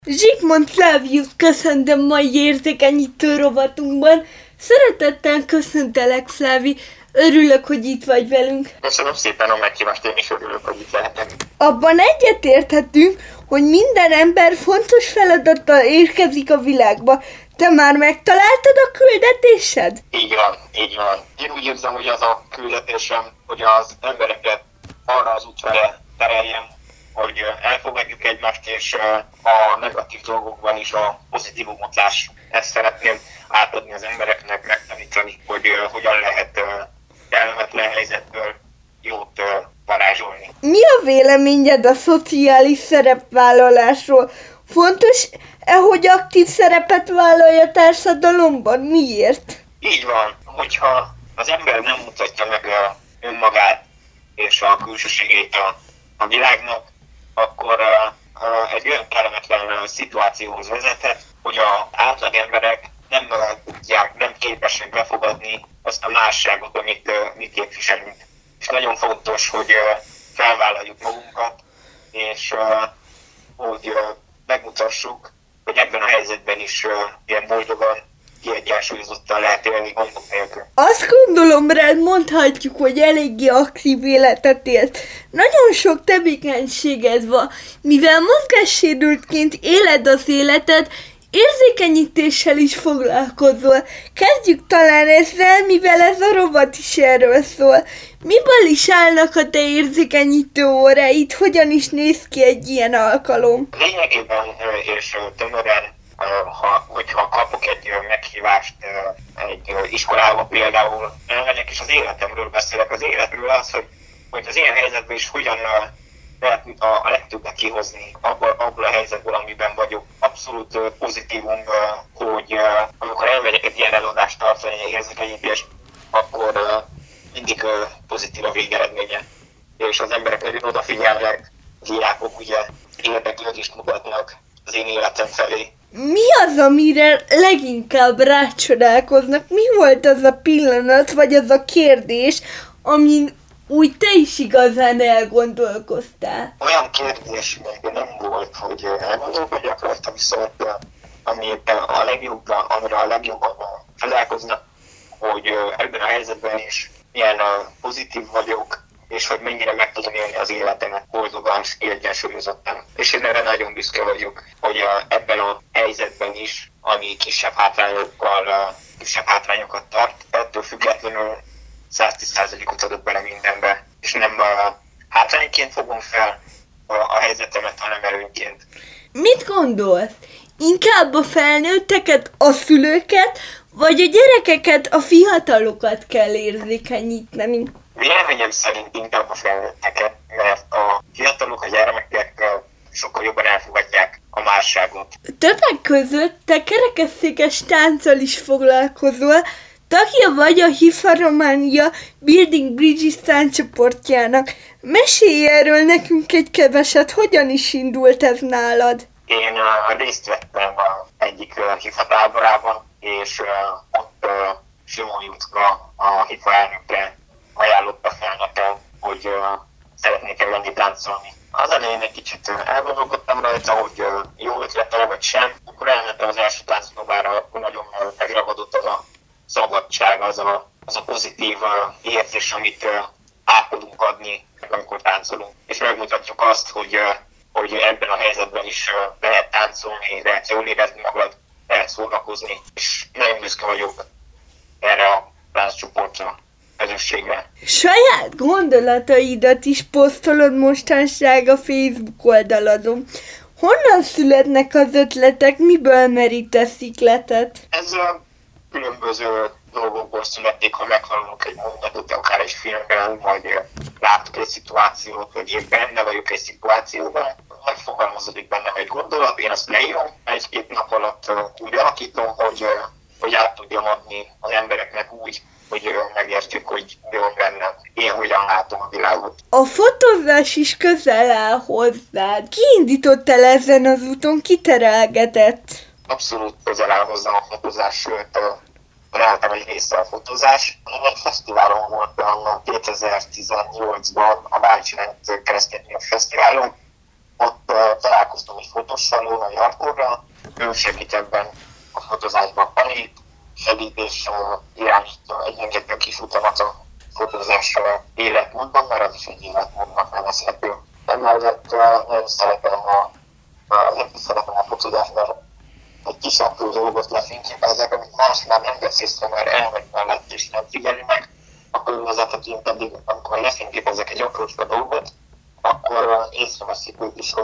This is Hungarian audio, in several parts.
Zsigmond Flávius köszöntöm mai érzékenyítő rovatunkban. Szeretettel köszöntelek, Flávi. Örülök, hogy itt vagy velünk. Köszönöm szépen a meghívást, én is örülök, hogy itt lehetek. Abban egyetérthetünk, hogy minden ember fontos feladattal érkezik a világba. Te már megtaláltad a küldetésed? Így van, így van. Én úgy érzem, hogy az a küldetésem, hogy az embereket arra az útra tereljem, hogy elfogadjuk egymást, és a negatív dolgokban is a pozitívumot lássuk. Ezt szeretném átadni az embereknek, megtanítani, hogy hogyan lehet kellemetlen helyzetből jót varázsolni. Mi a véleményed a szociális szerepvállalásról? Fontos-e, hogy aktív szerepet vállalj a társadalomban? Miért? Így van, hogyha az ember nem mutatja meg önmagát és a külsőségét a világnak, akkor egy olyan kellemetlen szituációhoz vezethet, hogy az átlag emberek nem képesek befogadni azt a másságot, amit mi képviselünk. És nagyon fontos, hogy felvállaljuk magunkat, és hogy megmutassuk, hogy ebben a helyzetben is ilyen boldogan, kiegyensúlyozottan lehet élni gondok nélkül. Azt gondolom, rád mondhatjuk, hogy eléggé aktív életet élt. Nagyon sok tevékenységed van, mivel mozgássérültként éled az életed, érzékenyítéssel is foglalkozol. Kezdjük talán ezzel, mivel ez a rovat is erről szól. Miből is állnak a te érzékenyítő óráid? Hogyan is néz ki egy ilyen alkalom? Lényegében és tömören, hogyha kapok egy meghívást egy iskolába például, elmegyek és az életemről beszélek. Az életről az, hogy az ilyen helyzetben is hogyan lehet a legtöbbet kihozni abból a helyzetből, amiben vagyok. Abszolút pozitívum, hogy amikor elmegyek egy ilyen előadást tartani, egy érzékenyítést, akkor mindig pozitív a végeredménye. És az emberek nagyon odafigyelnek, diákok ugye érdeklődést mutatnak az én életem felé. Mi az, amire leginkább rácsodálkoznak? Mi volt az a pillanat, vagy az a kérdés, amin úgy te is igazán elgondolkoztál? Olyan kérdés még nem volt, hogy elgondolkodjak rajta, viszont amire a legjobban csodálkoznak, hogy ebben a helyzetben is milyen pozitív vagyok, és hogy mennyire meg tudom élni az életemet boldogan, kiegyensúlyozottan. És én erre nagyon büszke vagyok, hogy ebben a helyzetben is, ami kisebb hátrányokat tart, ettől függetlenül 110%-ot adok bele mindenbe, és nem hátrányként fogom fel a helyzetemet, hanem előnyként. Mit gondolsz? Inkább a felnőtteket, a szülőket, vagy a gyerekeket, a fiatalokat kell érzékenyíteni? Véleményem szerint inkább a felnőtteket, mert a fiatalok, a gyermekek sokkal jobban elfogadják a másságot. Többek között te kerekesszékes tánccal is foglalkozol, tagja vagy a HIFA Románia Building Bridges tánccsoportjának. Mesélj erről nekünk egy keveset, hogyan is indult ez nálad? Én részt vettem egyik HIFA táborában, és ott Simon Jutka, a HIFA elnöke ajánlotta fel nekem, hogy szeretnék elmenni táncolni. Az elején egy kicsit elgondolkodtam rajta, hogy jó ötletem vagy sem. Akkor elmentem az első táncpróbára, akkor nagyon megragadott az a szabadság, az a pozitív érzés, amit át tudunk adni, amikor táncolunk. És megmutatjuk azt, hogy ebben a helyzetben is lehet táncolni, lehet jól érezni magad, lehet szórakozni. És nagyon büszke vagyok erre a tánccsoportra, közösségre. Saját gondolataidat is posztolod mostanság a Facebook oldaladon. Honnan születnek az ötletek, miből merítesz ikletet? Ez különböző dolgokból születik, ha meghallunk egy mondatot, akár egy filmben, vagy látok egy szituációt, vagy én benne vagyok egy szituációban, megfogalmazódik bennem egy gondolat, én azt leírom, egy-két nap alatt úgy alakítom, hogy át tudjam adni az embereknek úgy, hogy megértjük, hogy mi van bennem, én hogyan látom a világot. A fotózás is közel áll hozzád. Ki indított el ezen az úton, ki terelgetett? Abszolút közel áll hozzám a fotózás, sőt, találtam egy része a fotózás. Egy fesztiválon voltam 2018-ban, a Váci Keresztényi Fesztiválon, ott találkoztam egy fotóssal, Lónai Artúrral, ő segít ebben a fotózásban, segít és irányítja egy engedő kisutamat a fotózás életmódban, mert az is egy életmódnak nevezhető. Emellett nagyon szeretem a fotózást, mert egy kis apró dolgot lefényképezek, amit más már nem vesz észre, mert elmegy mellett és nem figyeli meg. A környezetet én pedig, amikor lefényképezek egy aprócska dolgot, akkor észreveszik ők is,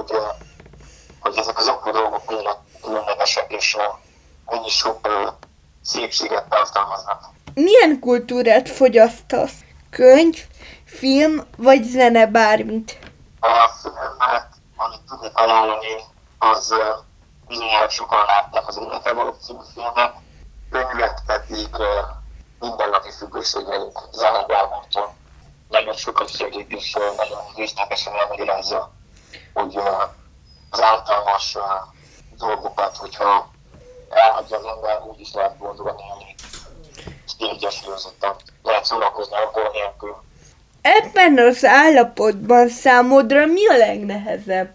hogy ezek az apró dolgok mennyire különlegesek és mennyi sok szépséget tartalmaznak. Milyen kultúrát fogyasztasz? Könyv, film vagy zene, bármit? A filmet, amit tudnék ajánlani, az bizonyára sokan látták az Életre való című filmet, könyvet pedig Mindennapi függőségeink Zahar Gábortól nagyon sokat segít és nagyon részletesen elmagyarázza, hogy az általános dolgokat, hogyha elhagyja az ember, úgy is lehet boldogan élni, és kiegyensúlyozottan lehet szórakozni alkohol nélkül. Ebben az állapotban számodra mi a legnehezebb?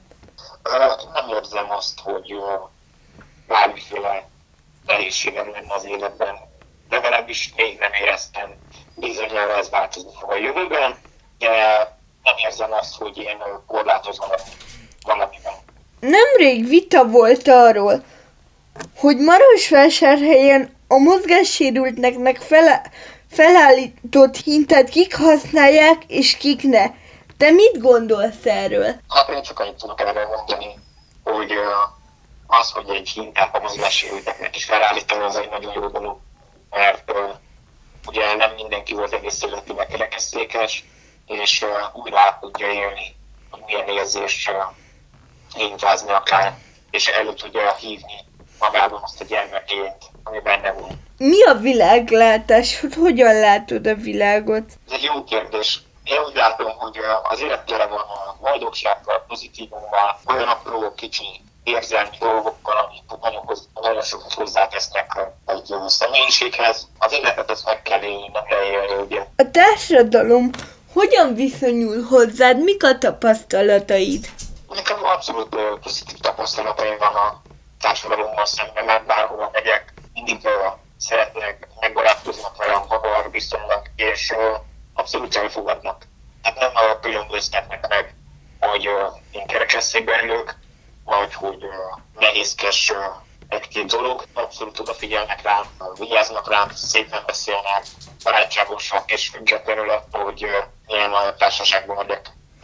Nem érzem azt, hogy bármiféle nehézségem lenne az életben. Legalábbis még nem éreztem, bizonyára ez változni fog a jövőben, de nem érzem azt, hogy én korlátozom valamiben. Nemrég vita volt hogy Marosvásárhelyen a mozgássérültnek felállított hintát kik használják és kik ne. Te mit gondolsz erről? Hát én csak annyit tudok erről mondani, hogy az, hogy egy hintát a mozgássérülteknek is felállítani, az egy nagyon jó dolog, mert ugye nem mindenki volt egész életében kerekesszékes, és úgy át tudja élni, hogy milyen érzés hintázni akár, és elő tudja hívni magában azt a gyermekét, ami benne van. Mi a világlátás? Hogyan látod a világot? Ez egy jó kérdés. Én úgy látom, hogy az élet tele van a boldogsággal, pozitívummal, olyan apró, kicsi érzelmi dolgokkal, amik nagyon sokat hozzátesznek egy személyiséghez. Az életet ezt meg kell élni, nem kell élni, ugye. A társadalom hogyan viszonyul hozzád? Mik a tapasztalataid? Nekem abszolút pozitív tapasztalataim van a társadalommal szemben, mert bárhova megyek, mindig szeretnek, megbarátkoznak velem, havar viszonylag, és abszolút elfogadnak. Tehát nem különböztetnek meg, hogy én kerekesszékben ülök, vagy hogy nehézkes egy-két dolog. Abszolút odafigyelnek rám, vigyáznak rám, szépen beszélnek, barátságosak, és függetlenül attól, hogy milyen társaságban vagyok.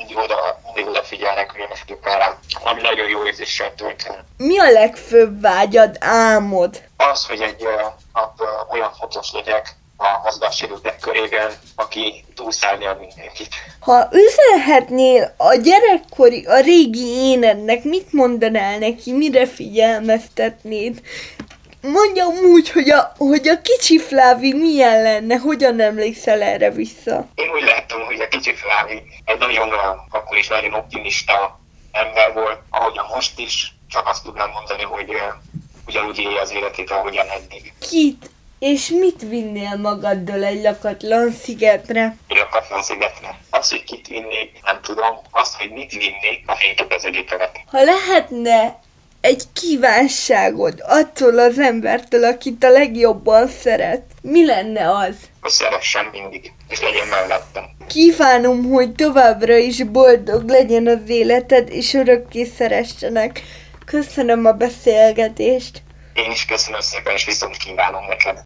Mindig odafigyelnek különösképpen rám, ami nagyon jó érzéssel tölt el. Mi a legfőbb vágyad, álmod? Az, hogy egy nap olyan fotós legyek a mozgássérültek körében, aki túlszállja mindenkit. Ha üzenhetnél a gyerekkori, a régi énednek, mit mondanál neki, mire figyelmeztetnéd? Mondjam úgy, hogy a kicsi Flávi milyen lenne, hogyan emlékszel erre vissza? Én úgy láttam, hogy a kicsi Flávi egy nagyon, akkor is nagyon optimista ember volt, ahogyan most is, csak azt tudnám mondani, hogy ugyanúgy élje az életét, ahogyan eddig. Kit és mit vinnél magaddal egy lakatlan szigetre? Egy lakatlan szigetre? Azt, hogy kit vinnék, nem tudom. Azt, hogy mit vinnék, a fényképezőgépemet. Ha lehetne egy kívánságod attól az embertől, akit a legjobban szeret, mi lenne az? Hogy szeressen mindig, és legyen mellettem. Kívánom, hogy továbbra is boldog legyen az életed, és örökké szeressenek. Köszönöm a beszélgetést. Én is köszönöm szépen, és viszont kívánom neked.